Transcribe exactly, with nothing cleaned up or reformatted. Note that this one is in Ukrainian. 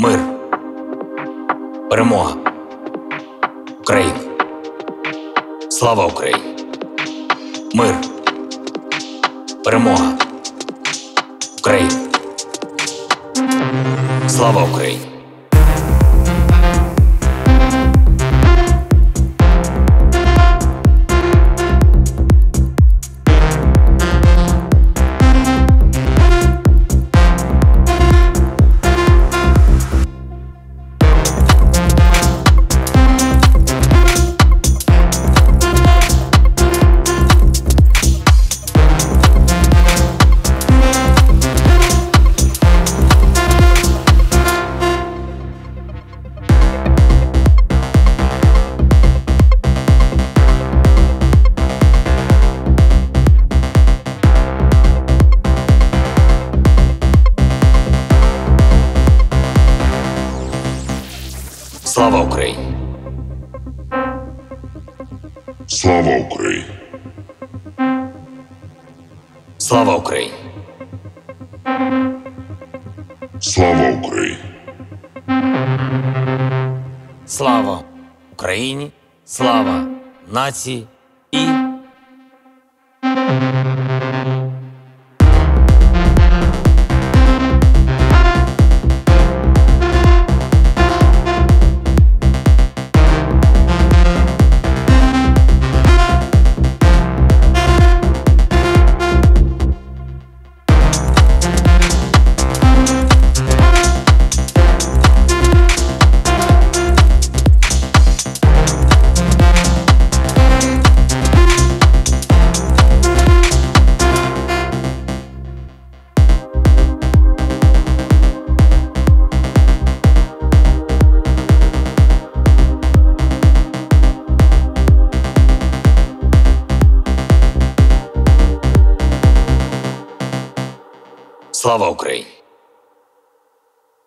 Мир, перемога, Україна. Слава Україні! Мир, перемога, Україна. Слава Україні! Слава Україні! Слава Україні! Слава Україні! Слава Україні! Слава Україні! Слава нації і слава Україні!